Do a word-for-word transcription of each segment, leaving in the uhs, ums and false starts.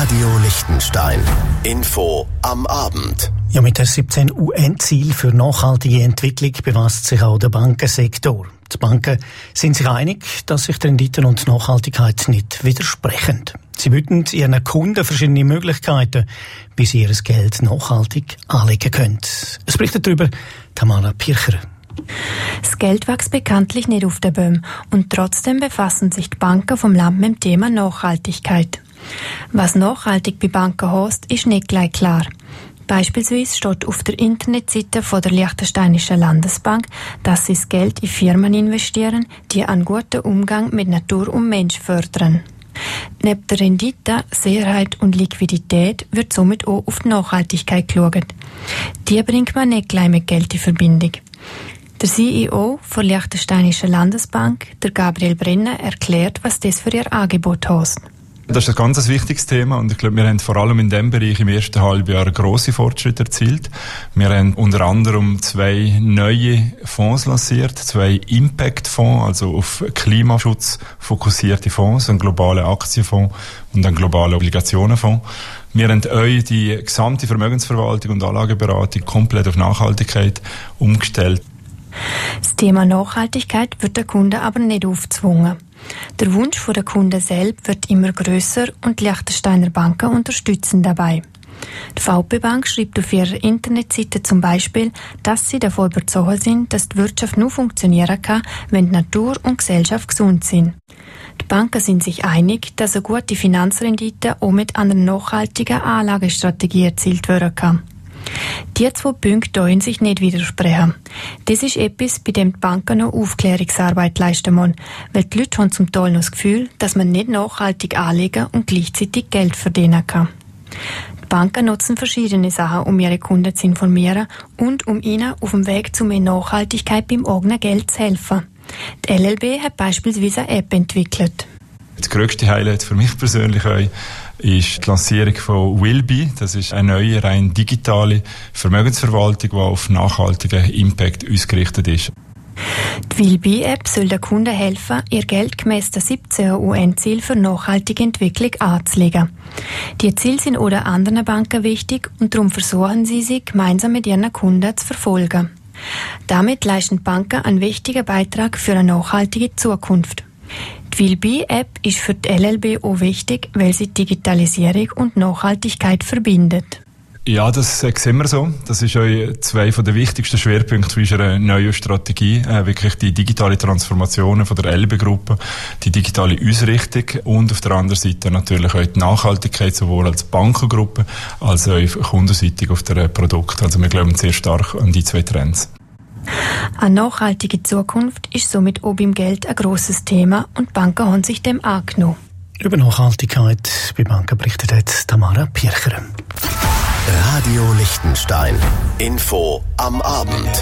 Radio Liechtenstein. Info am Abend. Ja, mit den siebzehn U N-Zielen für nachhaltige Entwicklung befasst sich auch der Bankensektor. Die Banken sind sich einig, dass sich die Renditen und Nachhaltigkeit nicht widersprechen. Sie bieten ihren Kunden verschiedene Möglichkeiten, wie sie ihr Geld nachhaltig anlegen können. Es berichtet darüber Tamara Pircher. Das Geld wächst bekanntlich nicht auf den Bäumen und trotzdem befassen sich die Banken vom Land mit dem Thema Nachhaltigkeit. Was nachhaltig bei Banken heißt, ist nicht gleich klar. Beispielsweise steht auf der Internetseite von der Liechtensteinischen Landesbank, dass sie das Geld in Firmen investieren, die einen guten Umgang mit Natur und Mensch fördern. Neben der Rendite, Sicherheit und Liquidität wird somit auch auf die Nachhaltigkeit geschaut. Die bringt man nicht gleich mit Geld in Verbindung. Der C E O der Liechtensteinischen Landesbank, der Gabriel Brenner, erklärt, was das für ihr Angebot heißt. Das ist ein ganz wichtiges Thema und ich glaube, wir haben vor allem in diesem Bereich im ersten Halbjahr grosse Fortschritte erzielt. Wir haben unter anderem zwei neue Fonds lanciert, zwei Impact-Fonds, also auf Klimaschutz fokussierte Fonds, einen globalen Aktienfonds und einen globalen Obligationenfonds. Wir haben euch die gesamte Vermögensverwaltung und Anlageberatung komplett auf Nachhaltigkeit umgestellt. Das Thema Nachhaltigkeit wird der Kunde aber nicht aufgezwungen. Der Wunsch der Kunden selbst wird immer grösser und die Liechtensteiner Banken unterstützen dabei. Die V P Bank schreibt auf ihrer Internetseite zum Beispiel, dass sie davon überzeugt sind, dass die Wirtschaft nur funktionieren kann, wenn die Natur und Gesellschaft gesund sind. Die Banken sind sich einig, dass eine gute Finanzrendite auch mit einer nachhaltigen Anlagestrategie erzielt werden kann. Die zwei Punkte dürfen sich nicht widersprechen. Das ist etwas, bei dem die Banken noch Aufklärungsarbeit leisten müssen, weil die Leute haben zum Teil noch das Gefühl, dass man nicht nachhaltig anlegen und gleichzeitig Geld verdienen kann. Die Banken nutzen verschiedene Sachen, um ihre Kunden zu informieren und um ihnen auf dem Weg zu mehr Nachhaltigkeit beim eigenen Geld zu helfen. Die L L B hat beispielsweise eine App entwickelt. Das grösste Highlight für mich persönlich auch ist die Lancierung von Willby. Das ist eine neue, rein digitale Vermögensverwaltung, die auf nachhaltigen Impact ausgerichtet ist. Die Willby-App soll den Kunden helfen, ihr Geld gemäss den siebzehn U N-Zielen für nachhaltige Entwicklung anzulegen. Die Ziele sind auch den anderen Banken wichtig und darum versuchen sie, sie gemeinsam mit ihren Kunden zu verfolgen. Damit leisten die Banken einen wichtigen Beitrag für eine nachhaltige Zukunft. Die Willby-App ist für die L L B auch wichtig, weil sie Digitalisierung und Nachhaltigkeit verbindet. Ja, das sehen wir so. Das ist auch zwei von den wichtigsten Schwerpunkten unserer neuen Strategie. Äh, wirklich die digitale Transformation von der L B Gruppe, die digitale Ausrichtung und auf der anderen Seite natürlich auch die Nachhaltigkeit, sowohl als Bankengruppe als auch kundenseitig auf der Produkt. Also wir glauben sehr stark an die zwei Trends. Eine nachhaltige Zukunft ist somit auch beim Geld ein grosses Thema und die Banken haben sich dem angenommen. Über Nachhaltigkeit bei Banken berichtet hat Tamara Pircher. Radio Liechtenstein. Info am Abend.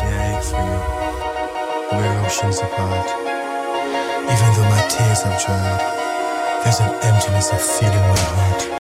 We're oceans apart. Even though my tears have dried, there's an emptiness I feel in my heart.